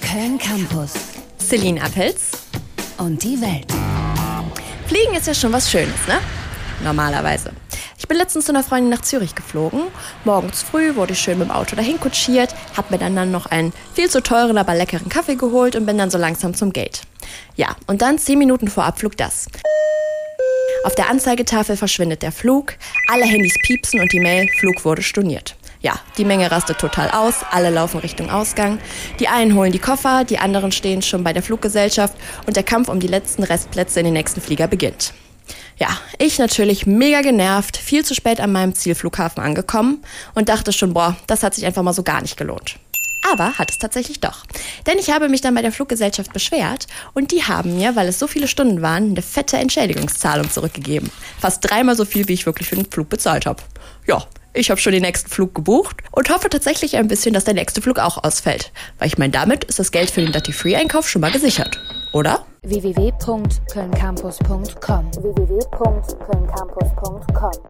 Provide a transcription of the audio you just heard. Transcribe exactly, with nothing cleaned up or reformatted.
Köln Campus. Celine Appels. Und die Welt. Fliegen ist ja schon was Schönes, ne? Normalerweise. Ich bin letztens zu einer Freundin nach Zürich geflogen. Morgens früh wurde ich schön mit dem Auto dahin kutschiert, hab mir dann, dann noch einen viel zu teuren, aber leckeren Kaffee geholt und bin dann so langsam zum Gate. Ja, und dann zehn Minuten vor Abflug das. Auf der Anzeigetafel verschwindet der Flug, alle Handys piepsen und die Mail, Flug wurde storniert. Ja, die Menge rastet total aus, alle laufen Richtung Ausgang. Die einen holen die Koffer, die anderen stehen schon bei der Fluggesellschaft und der Kampf um die letzten Restplätze in den nächsten Flieger beginnt. Ja, ich natürlich mega genervt, viel zu spät an meinem Zielflughafen angekommen und dachte schon, boah, das hat sich einfach mal so gar nicht gelohnt. Aber hat es tatsächlich doch. Denn ich habe mich dann bei der Fluggesellschaft beschwert und die haben mir, weil es so viele Stunden waren, eine fette Entschädigungszahlung zurückgegeben. Fast dreimal so viel, wie ich wirklich für den Flug bezahlt habe. Ja, ich habe schon den nächsten Flug gebucht und hoffe tatsächlich ein bisschen, dass der nächste Flug auch ausfällt. Weil ich meine, damit ist das Geld für den Duty-Free-Einkauf schon mal gesichert. Oder? w w w punkt köln campus punkt com w w w punkt köln campus punkt com